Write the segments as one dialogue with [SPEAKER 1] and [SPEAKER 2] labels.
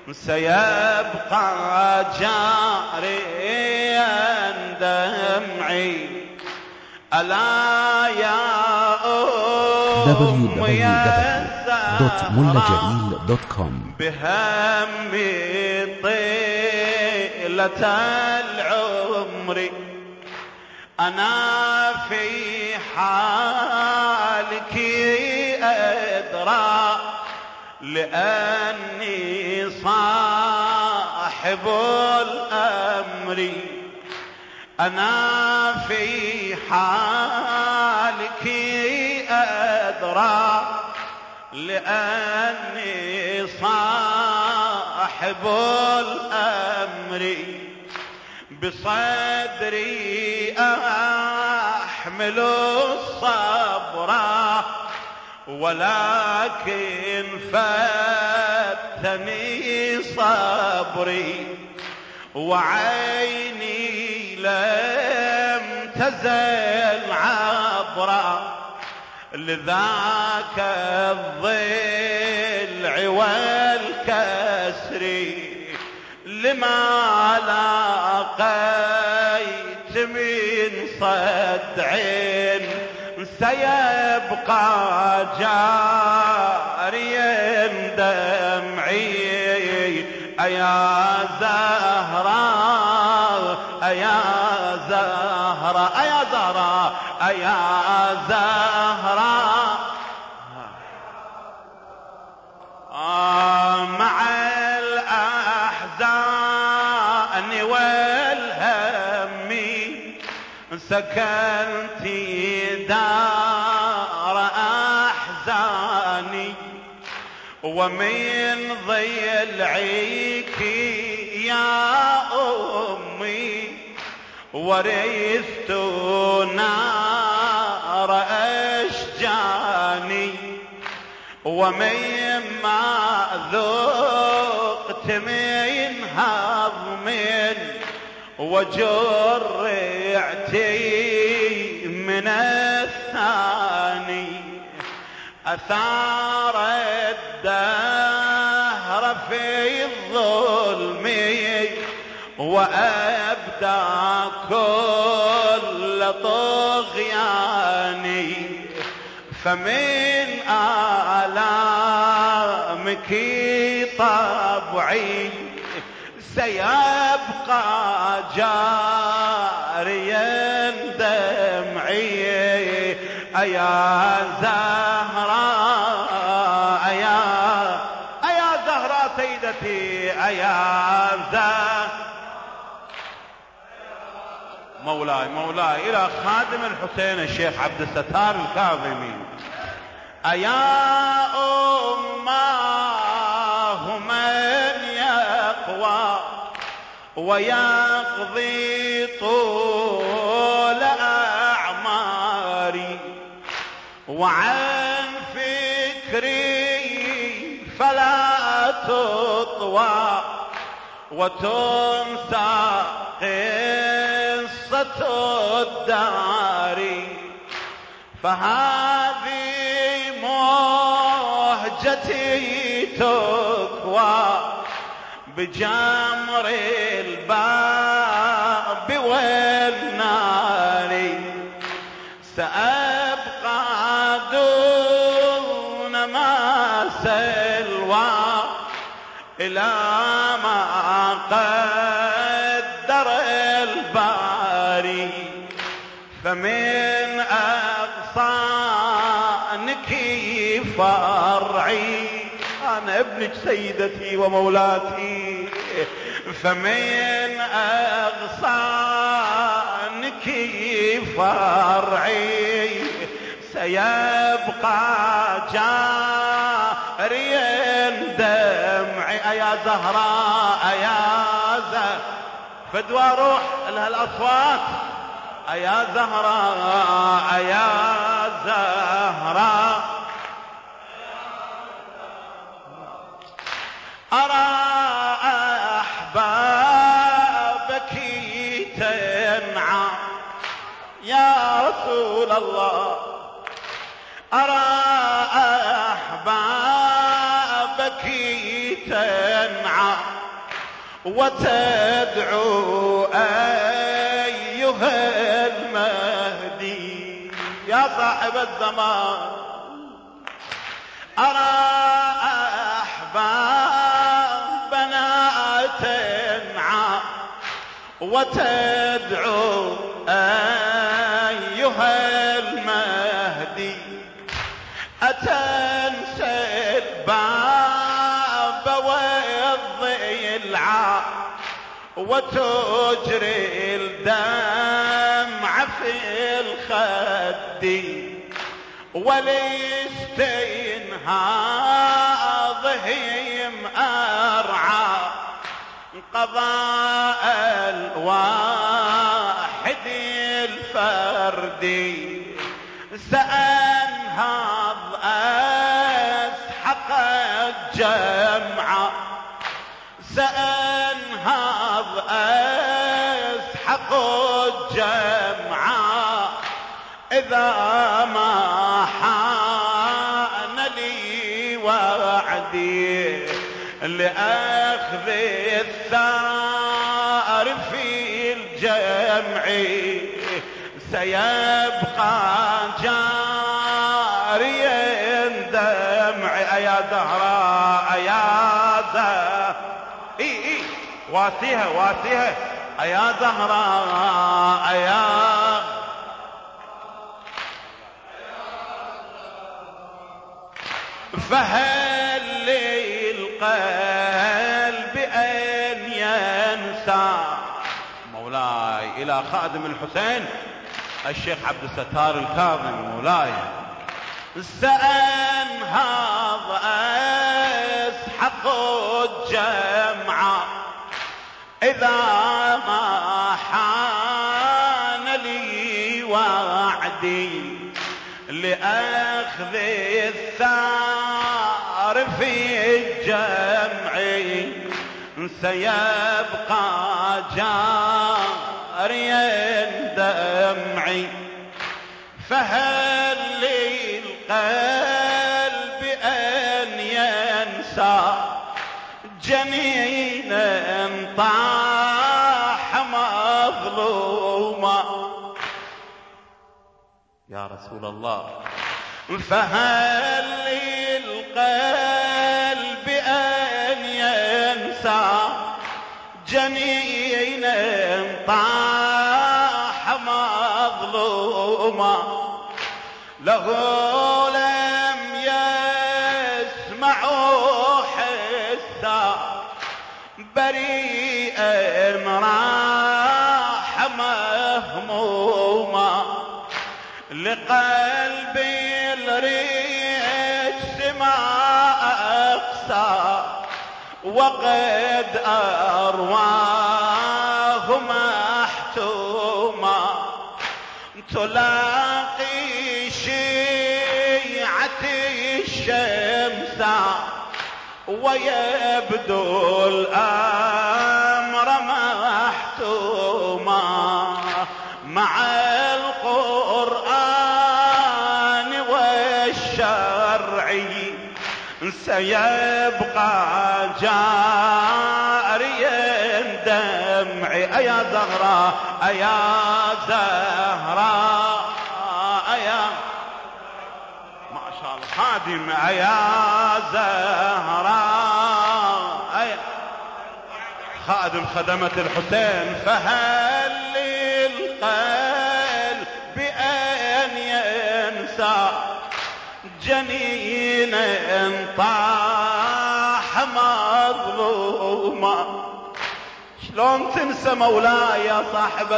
[SPEAKER 1] سيبقى جاريا دمعي. ألا يا أمي
[SPEAKER 2] www.mullajlil.com
[SPEAKER 1] بهمي طيلة العمر أنا في حالك أدرى، لأني صاحب الأمر. أنا في حالك أدرى، لأني صاحب الأمر. بصدري أحمل الصبر، ولكن فتني صبري، وعيني لم تزل عبرا لذاك الضلع والكسر. لما لاقيت من صدع سيبقى جاريا دمعي. أيا زهراء أيا زهراء أيا زهراء أيا زهراء، مع الأحزان والهم سكنت دار أحزاني، ومن ضلعك يا أمي ورثت نار أشجاني، ومما ذقت من هضم وجرعتي من الثاني. أثار الدهر في الظلم وأبدى كل طغياني، فمن آلامك طبعي سيبقى جاريا دمعي. أيا زهراء أيا زهراء سيدتي أيا زهراء. مولاي إلى خادم الحسين الشيخ عبد الستار الكاظمي. أيا أماه من يقوى ويقضي طول أعماري، وعن فكري فلا تطوى وتنسى قصة الدار. فهذه مهجتي تكوى بجمر الباب والنار، سأبقى دون ما سلوى إلى ما قدر الباري. فمن أغصانك فرعي، أنا ابنك سيدتي ومولاتي، فمن أغصانك فرعي سيبقى جاريا دمعي. أيا زهراء أيا زهراء فدوى روح لها الأصوات. أيا زهراء أيا زهراء أرى أحبابك تنعى يا رسول الله، أرى أحبابك تنعى وتدعو أيها المهدي. يا صاحب الزمان أرى أحبابنا تنعى وتدعو أيها المهدي، أتنسى الباب والضلع وتجري الدمع في الخد، والاستنهاض أرعى قضاء الواحد الفردي. سأنهض أسحق الجمع، سأنهض أسحق الجمع إذا ما حان لي وعدي لأخذ الثار في الجمع. سيبقى جاريا دمعي أيا زهراء أيا زهراء واسيها واسيها أيا زهراء أيا. فهل للقلب أن ينسى مولاي إلى خادم الحسين الشيخ عبد الستار الكاظم مولاي. سأنهض أسحق الجمع إذا ما حان لي وعدي لأخذ الثار في الجمع. سيبقى جاريا دمعي. فهل للقلب أن ينسى جنينا طاح مظلوما يا رسول الله. فهل للقلب أن ينسى جنينا طاح مظلوما له لم يسمعوا حسا بريئا راح مهموما لقلبي الريش ما أقسى وقد أرواه محتوما تلاقي شيعة الشمس ويبدو الأمر محتوما مع القرآن والشرع سيبقى جاريا دمعي أيا زهراء أيا زهراء أيا ما شاء الله خادم أيا زهراء أيا خادم خدمة الحسين. فهل للقلب أن ينسى جنينا طاح مظلوما. شلون تنسى مولاي يا صاحب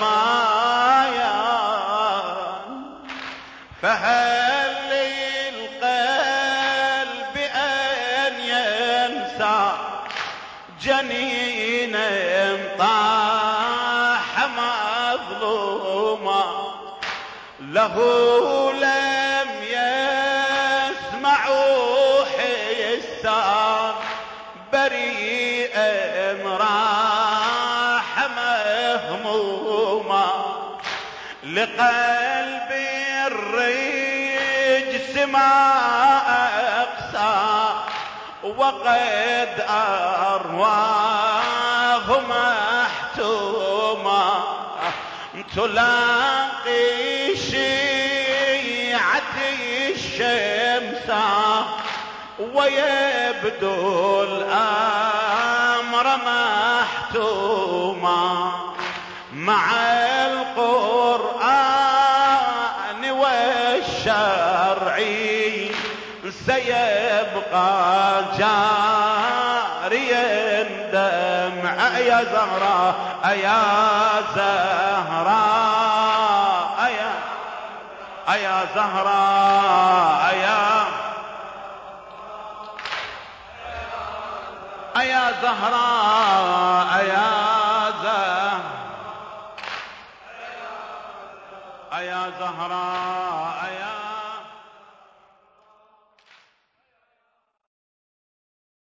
[SPEAKER 1] الزمان. فهل للقلب أن ينسى جنينا طاح مظلوما له لم يسمعوا حسا بريئا راح مهموما لقلبي الرجس ما أقسى وقد أرواه محتومة تلاقي شيعتي الشمس ويبدو الأمر محتوما مع القرآن والشرعي سيبقى جاريا دمع يا زهراء يا زهراء يا زهراء يا زهراء يا زهراء